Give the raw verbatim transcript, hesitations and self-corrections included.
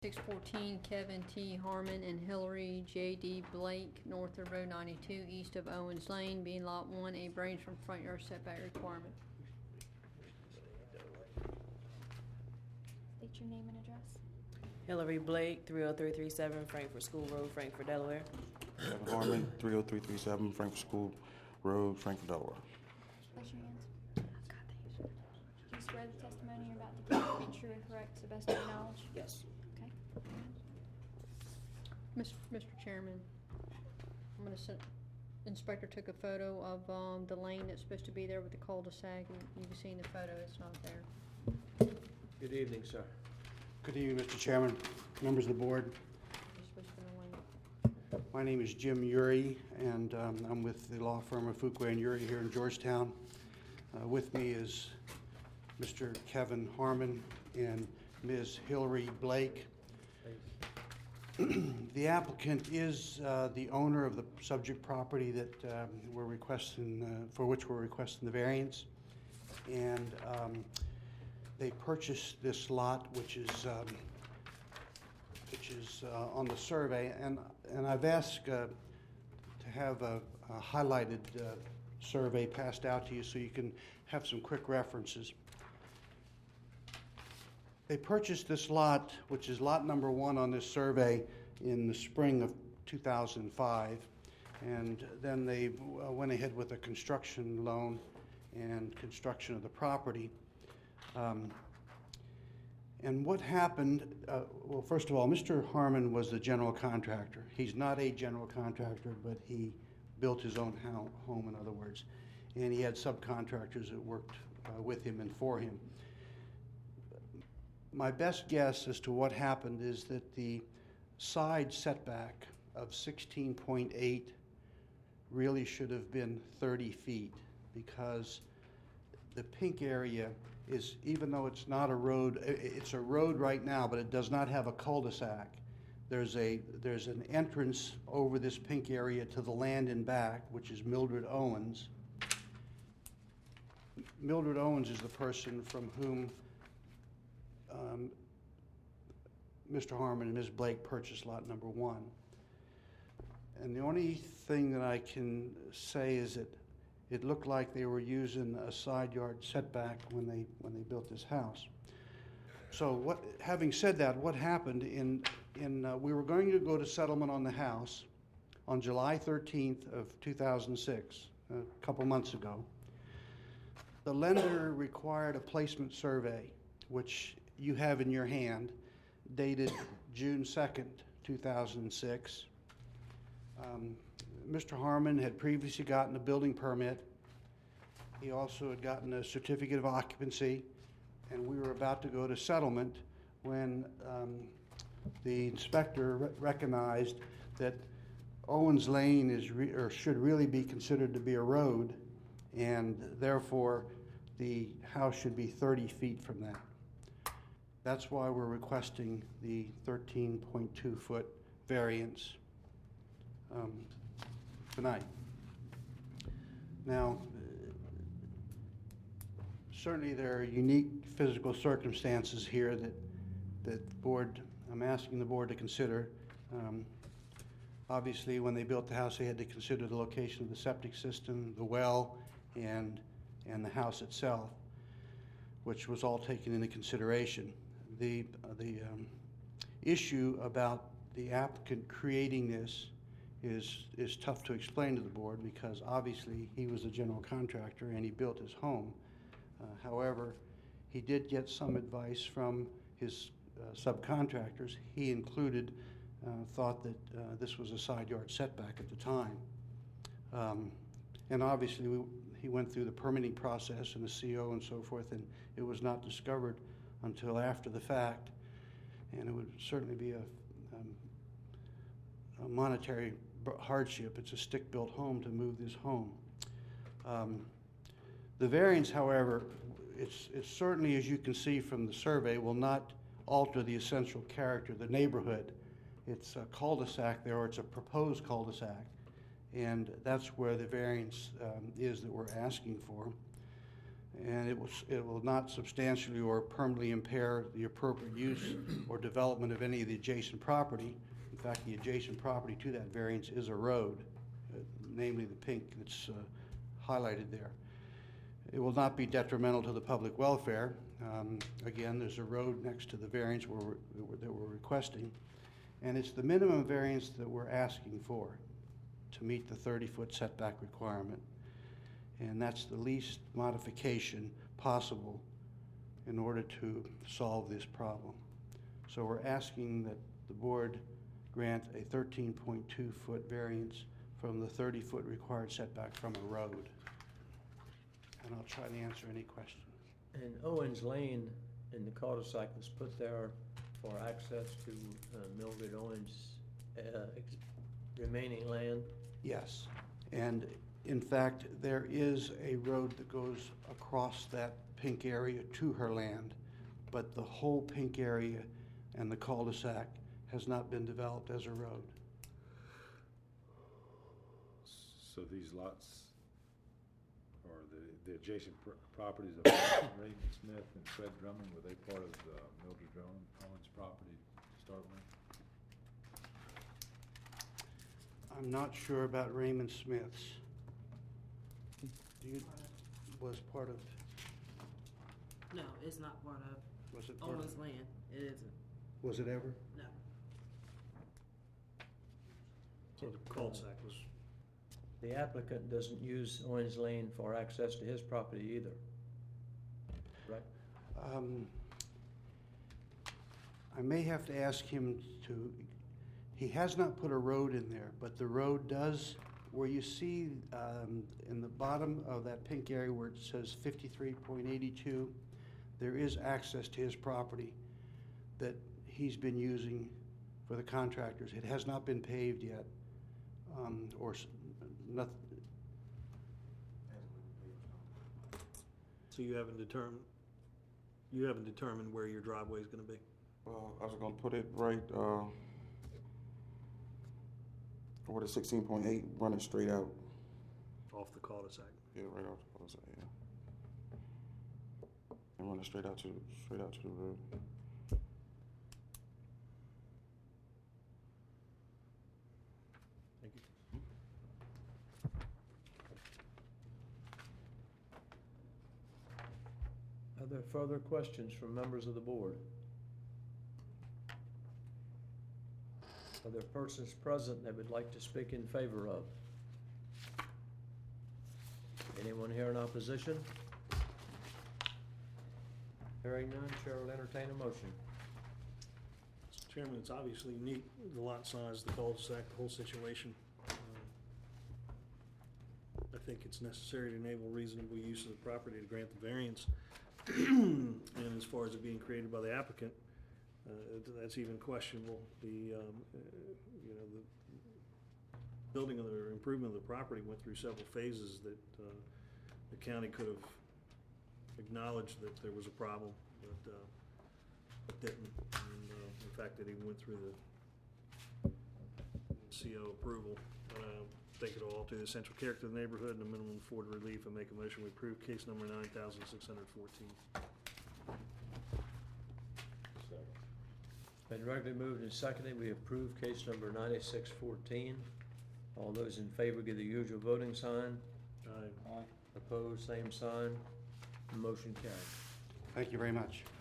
six fourteen Kevin T. Harmon and Hillary J D. Blake, north of Road ninety-two, east of Owens Lane, being Lot one, a variance from front yard setback requirement. State your name and address. Hillary Blake, three oh three three seven Frankfort School Road, Frankfort, Delaware. Kevin Harmon, three oh three three seven Frankfort School Road, Frankfort, Delaware. Place your hands. Do you swear the testimony you're about to give be true and correct to the best of your knowledge? Yes. Okay. Mister Mister Chairman, I'm gonna send, Inspector took a photo of, um, the lane that's supposed to be there with the cul-de-sac, and you can see in the photo it's not there. Good evening, sir. Good evening, Mister Chairman, members of the board. It's supposed to be the lane. My name is Jim Uri, and um, I'm with the law firm of Fuqua and Uri here in Georgetown. Uh, with me is Mister Kevin Harmon and Miz Hillary Blake. The applicant is uh, the owner of the subject property that um, we're requesting, uh, for which we're requesting the variance, and um, they purchased this lot, which is um, which is uh, on the survey, and and I've asked uh, to have a, a highlighted uh, survey passed out to you so you can have some quick references. They purchased this lot, which is lot number one on this survey, in the spring of two thousand five, and then they uh, went ahead with a construction loan and construction of the property. Um, and what happened, uh, well, first of all, Mister Harmon was the general contractor. He's not a general contractor, but he built his own ho- home, in other words. And he had subcontractors that worked uh, with him and for him. My best guess as to what happened is that the side setback of sixteen point eight really should have been thirty feet, because the pink area is, even though it's not a road, it's a road right now, but it does not have a cul-de-sac. There's a there's an entrance over this pink area to the land in back, which is Mildred Owens. Mildred Owens is the person from whom um, Mister Harmon and Miz Blake purchased lot number one. And the only thing that I can say is that it looked like they were using a side yard setback when they when they built this house. So what, having said that, what happened in, in uh, we were going to go to settlement on the house on July thirteenth of two thousand six, a couple months ago. The lender required a placement survey, which you have in your hand, dated June second, two thousand six. Um, Mister Harmon had previously gotten a building permit. He also had gotten a certificate of occupancy, and we were about to go to settlement when um, the inspector re- recognized that Owens Lane is re- or should really be considered to be a road, and therefore the house should be thirty feet from that. That's why we're requesting the thirteen point two foot variance um, tonight. Now, certainly there are unique physical circumstances here that that the board, I'm asking the board to consider. Um, obviously, when they built the house, they had to consider the location of the septic system, the well, and and the house itself, which was all taken into consideration. The uh, the um, issue about the applicant creating this is is tough to explain to the board, because obviously he was a general contractor and he built his home. Uh, however, he did get some advice from his uh, subcontractors. He included uh, thought that uh, this was a side yard setback at the time. Um, and obviously we, he went through the permitting process and the C O and so forth, and it was not discovered until after the fact. And it would certainly be a, um, a monetary hardship. It's a stick-built home to move this home. Um, the variance, however, it's, it's certainly, as you can see from the survey, will not alter the essential character of the neighborhood. It's a cul-de-sac there, or it's a proposed cul-de-sac, and that's where the variance um, is that we're asking for. and it will, s- it will not substantially or permanently impair the appropriate use or development of any of the adjacent property. In fact, the adjacent property to that variance is a road, uh, namely the pink that's uh, highlighted there. It will not be detrimental to the public welfare. Um, Again, there's a road next to the variance we're- that we're, that we're requesting, and it's the minimum variance that we're asking for to meet the thirty-foot setback requirement. And that's the least modification possible in order to solve this problem. So we're asking that the board grant a thirteen point two foot variance from the thirty foot required setback from a road. And I'll try to answer any question. And Owens Lane in the cul-de-sac was put there for access to uh, Mildred Owens' uh, ex- remaining land. Yes, and in fact, there is a road that goes across that pink area to her land, but the whole pink area and the cul-de-sac has not been developed as a road. So these lots, or the, the adjacent pr- properties of Raymond Smith and Fred Drummond, were they part of uh, Mildred Drummond Owens' property to start with? I'm not sure about Raymond Smith's. Do you, was part of, No, it's not part of was it part of, Owens land. It isn't. was it ever? No. So the cul-de-sac was, The applicant doesn't use Owens Lane for access to his property either, right? Um, I may have to ask him to, he has not put a road in there, but the road does, where you see um, in the bottom of that pink area where it says fifty-three point eight two, there is access to his property that he's been using for the contractors. It has not been paved yet, um, or s- nothing. so you haven't determined, you haven't determined where your driveway is gonna be? Well, I was gonna put it right, uh, over the sixteen point eight, running straight out. Off the cul-de-sac? Yeah, right off the cul-de-sac, yeah. And running straight out to, straight out to the road. Thank you. Are there further questions from members of the board? Are there persons present that would like to speak in favor of? Anyone here in opposition? Hearing none, Chair will entertain a motion. Mister Chairman, it's obviously neat, the lot size, the cul-de-sac, the whole situation. Um, I think it's necessary to enable reasonable use of the property to grant the variance. And as far as it being created by the applicant, uh, that's even questionable. The, um, uh, you know, the building of the improvement of the property went through several phases that uh, the county could have acknowledged that there was a problem, but uh, but didn't. And uh, in fact, it even went through the C O approval. Uh, Think it'll alter the essential character of the neighborhood and the minimum afforded relief, and make a motion we approve case number nine thousand six hundred fourteen. Second. Been regularly moved and seconded, we approve case number ninety-six fourteen. All those in favor give the usual voting sign. Aye. Opposed, same sign. Motion carried. Thank you very much.